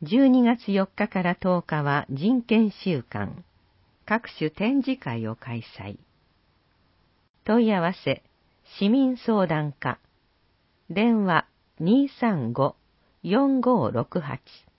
12月4日から10日は人権週間、各種展示会を開催。問い合わせ、市民相談課、電話235-4568。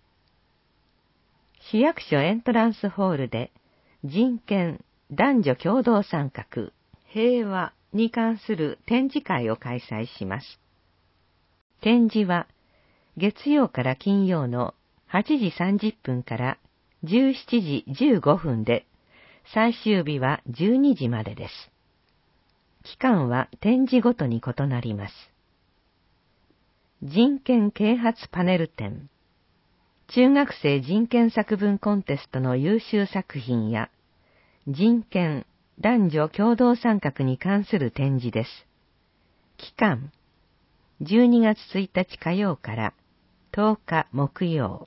市役所エントランスホールで、人権、男女共同参画、平和に関する展示会を開催します。展示は、月曜から金曜の8時30分から17時15分で、最終日は12時までです。期間は展示ごとに異なります。人権啓発パネル展、中学生人権作文コンテストの優秀作品や、人権、男女共同参画に関する展示です。期間、12月1日火曜から10日木曜。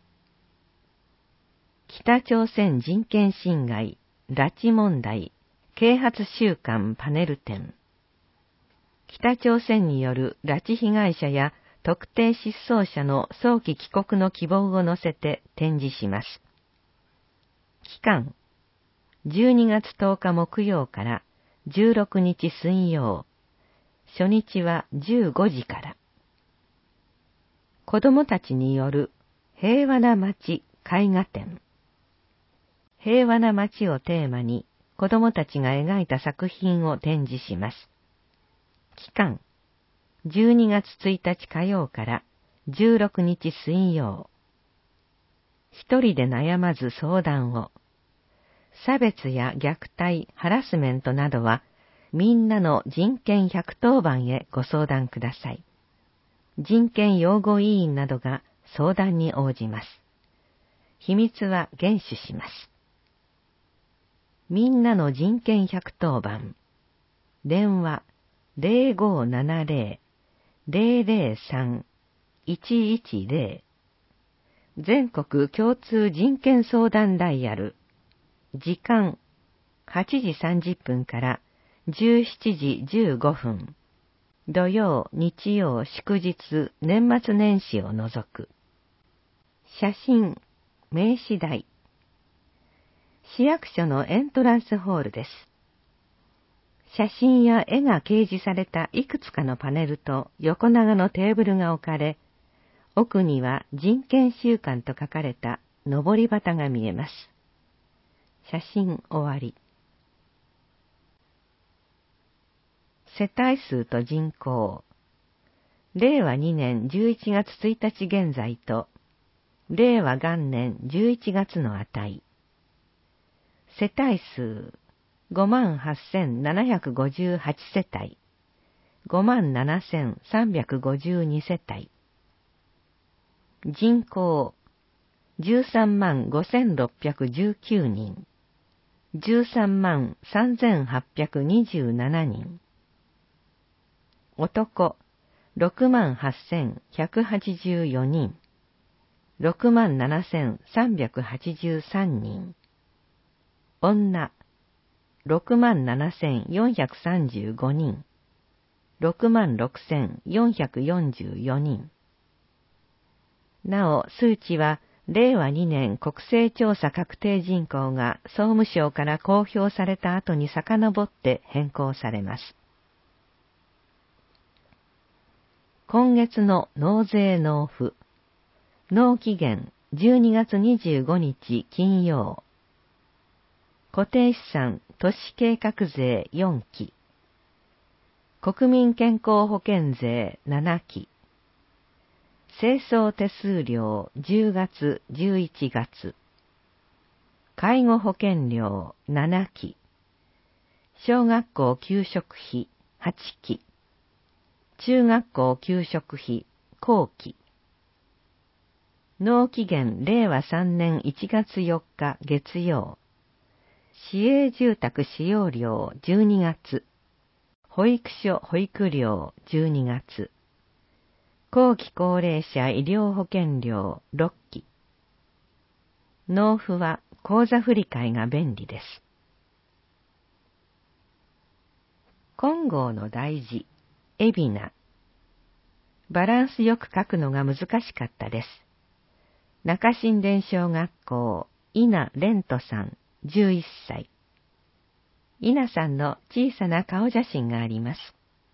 北朝鮮人権侵害、拉致問題、啓発週間パネル展。北朝鮮による拉致被害者や特定失踪者の早期帰国の希望を乗せて展示します。期間、12月10日木曜から16日水曜。初日は15時から。子供たちによる平和な街絵画展。平和な街をテーマに子供たちが描いた作品を展示します。期間、12月1日火曜から16日水曜。一人で悩まず相談を。差別や虐待、ハラスメントなどは、みんなの人権110番へご相談ください。人権擁護委員などが相談に応じます。秘密は厳守します。みんなの人権110番。電話0570-003-110。全国共通人権相談ダイヤル。時間、8時30分から17時15分。土曜、日曜、祝日、年末年始を除く。写真、名刺台。市役所のエントランスホールです。写真や絵が掲示されたいくつかのパネルと横長のテーブルが置かれ、奥には人権週間と書かれた上り旗が見えます。写真終わり。世帯数と人口。令和2年11月1日現在と、令和元年11月の値。世帯数、58,758 世帯。57,352 世帯。人口、135,619 人。133,3827 人。男、68,184 人。67,383 人。女、67,435 人。66,444 人。なお、数値は、令和2年国勢調査確定人口が総務省から公表された後に遡って変更されます。今月の納税納付。納期限12月25日金曜。固定資産都市計画税4期。国民健康保険税7期。清掃手数料10月11月。介護保険料7期。小学校給食費8期。中学校給食費後期。納期限令和3年1月4日月曜。市営住宅使用料12月。保育所保育料12月。後期高齢者医療保険料6期。納付は口座振替が便利です。金剛の大字、海老名。バランスよく書くのが難しかったです。 中新田小学校、稲蓮人さん、11歳。稲さんの小さな顔写真があります。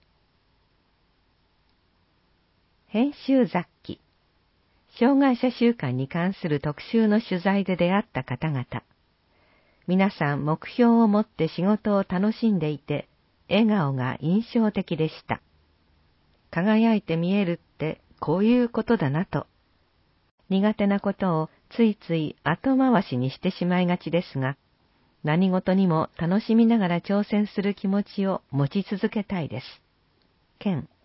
編集雑記。障害者週間に関する特集の取材で出会った方々。皆さん目標を持って仕事を楽しんでいて、笑顔が印象的でした。輝いて見えるってこういうことだなと。苦手なことをついつい後回しにしてしまいがちですが、何事にも楽しみながら挑戦する気持ちを持ち続けたいです。ケン